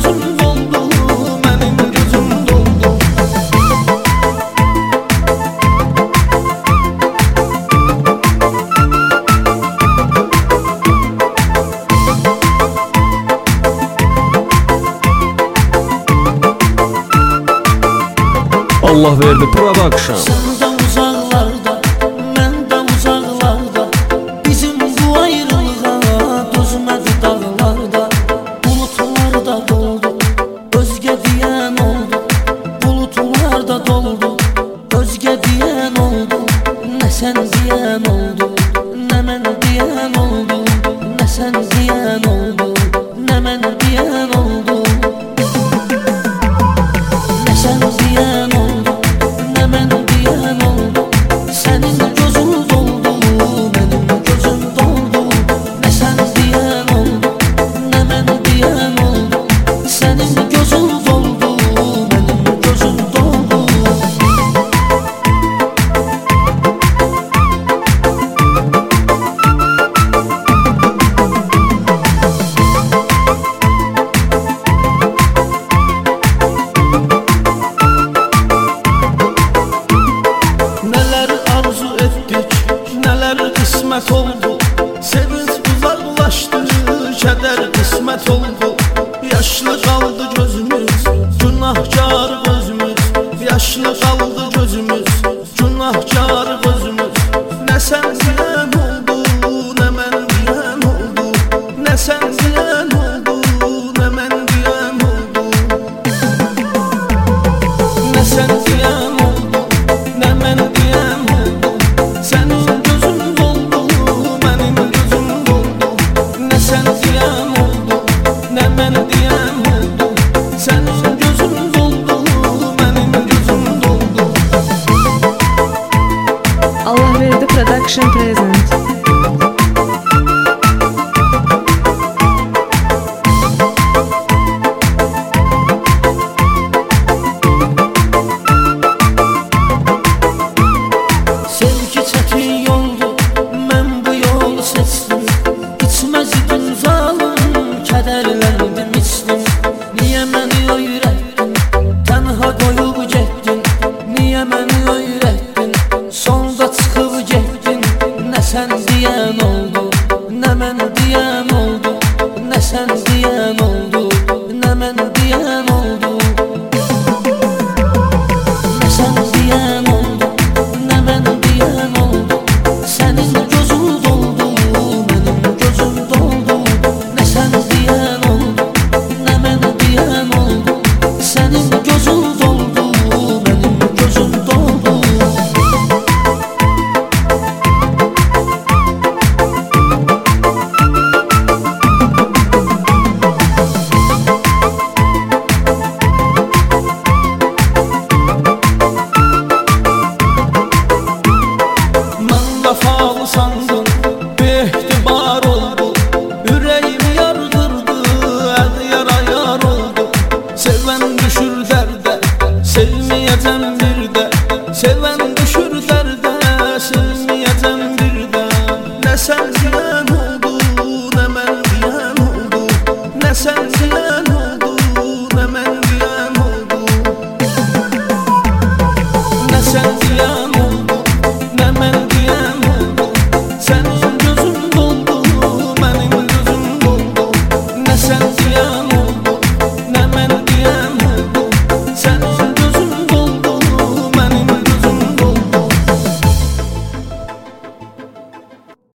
gözüm doldu, benim gözüm doldu. Allah verdi production. Sen de uzaklarda, ben de uzaklarda, bizim bu ayrılığa dözmedi dağlarda. Bulutlar da doldu, özge diyen oldu. Bulutlar da doldu, özge diyen oldu. Ne sen diyen oldu, ne men diyen oldu. Ne sen diyen oldu, ne men diyen oldu. Ne sen diyen oldu, ne men diyen oldu. Senin gözün doldu, benim gözüm doldu. Ne sen diyen oldu, ne men diyen oldu. Senin gözün doldu, benim gözüm doldu. Neler arzu ettik, neler kısmet oldu. Sevinç uzaklaştı, keder kısmet oldu. Yaşlı kaldı gözümüz, günahkar gözümüz. Yaşlı kaldı gözümüz, günahkar gözümüz. Ne sen diyen oldu, ne men diyen oldu. Ne sen diyen oldu, ne men diyen oldu. Ne sen diyen oldu, ne men diyen oldu. Senin gözün doldu, benim gözüm doldu. Ne sen diyen oldu, ne men diyen oldu. Senin gözün doldu, benim gözüm doldu. Allah verdi production present. Sevgi çətin yoldu, mən bu yolu seçdim. İçməz idim zalım, kədərləndim içdim. Niyə məni öyrətdin, tənha qoyub getdin. Niyə məni öyrətdin, sonda çıxıb getdin. Nə sən deyən oldu, nə mən deyən oldu. Nə sən deyən oldu, nə mən deyən oldu. Ne sen diyen oldu, ne men diyen oldu. Senin gözün doldu, benim gözüm doldu. Ne sen diyen oldu, ne men diyen oldu. Senin gözün doldu, benim gözüm doldu. Mən vəfalı sandım, behtibar oldu. Ürəyimi yardırdı, əd yara yar oldu. Sevən düşür dərdə, sevməyəcəm bir də. Sevən düşür dərdə, sevməyəcəm bir də. Nə sən deyən